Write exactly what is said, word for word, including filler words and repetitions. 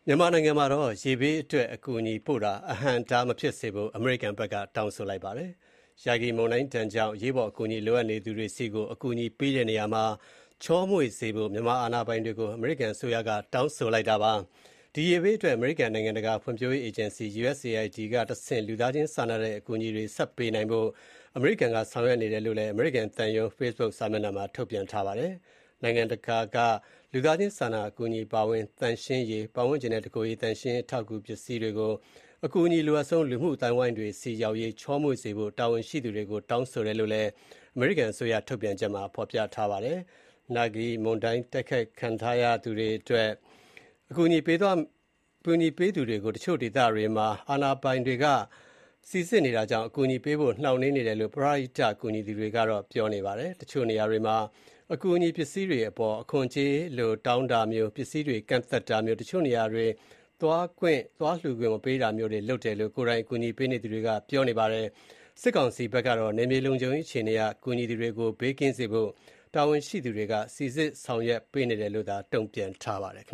မြန်မာနိုင်ငံမှာတော့ရေဘေးအတွက်အကူအညီပို့တာအဟန့်အတားမဖြစ်စေဖို့အမေရိကန်ဘက်ကတောင်းဆိုလိုက်ပါတယ်။ယာဂီမုန်တိုင်းဒဏ်ကြောင့်အရေးပေါ်အကူအညီလိုအပ်နေသူတွေဆီကိုအကူအညီပေးတဲ့နေရာမှာချောမွေ့စေဖို့မြန်မာအာဏာပိုင်တွေကိုအမေရိကန်အစိုးရကတောင်းဆိုလိုက်တာပါ။ဒီရေဘေးအတွက်အမေရိကန်နိုင်ငံတကာဖွံ့ဖြိုးရေးအေဂျင်စီ U S A I D ကတဆင့်လူသားချင်းစာနာတဲ့အကူအညီတွေဆက်ပေးနိုင်ဖို့အမေရိကန်ကဆောင်ရွက်နေတယ်လို့လည်းအမေရိကန်သံရုံး Facebook စာမျက်နှာမှာထုတ်ပြန်ထားပါတယ်။နိုင်ငံတကာကလူသားချင်းစာနာအကူအညီပါဝင်တန်ရှင်းရေးပတ်ဝန်းကျင်နဲ့တကိုယ်ရေးတန်ရှင်းထောက်ကူပစ္စည်းတွေကိုအကူအညီလိုအပ်ဆုံးလူမှုအတိုင်းဝိုင်းတွေစီရောက်ရေးချောမွေ့စေဖို့တာဝန်ရှိသူတွေကိုတောင်းဆိုတယ်လို့လည်းအမေရိကန်အစိုးရထုတ်ပြန်ချက်မှာဖော်ပြထားပါတယ်။နာဂီမွန်တိုင်းတိုက်ခိုက်ခံထားရသူတွေအတွက်အကူအညီပေးသွားအကူအညီပေးသူတွေကိုတချို့ဒေသတွေမှာအာဏာပိုင်တွေကစီစစ်နေတာကြောင့်အကူအညီပေးဖို့နှောင့်နှေးနေတယ်လို့ပရိဟိတအကူအညီသူတွေကတော့ပြောနေပါတယ်။တချို့နေရာတွေမှာအကူအညီပစ္စည်းတွေအပေါ်အခွန်ကြေးလိုတောင်းတာမျိုးပစ္စည်းတွေကန့်သက်တာမျိုးတချို့နေရာတွေသွားခွင့်သွားလှူခွင့်မပေးတာမျိုးတွေလုပ်တယ်လို့ကိုယ်တိုင်အကူအညီပေးနေသူတွေကပြောနေပါတယ်။စစ်ကောင်စီဘက်ကတော့နေမြေလုံခြုံရေးအခြေအနေအရအကူအညီသူတွေကိုဘေးကင်းစေဖို့တာဝန်ရှိသူတွေကစီစစ်ဆောင်ရွက်ပေးနေတယ်လို့သာတုံ့ပြန်ထားပါတယ်။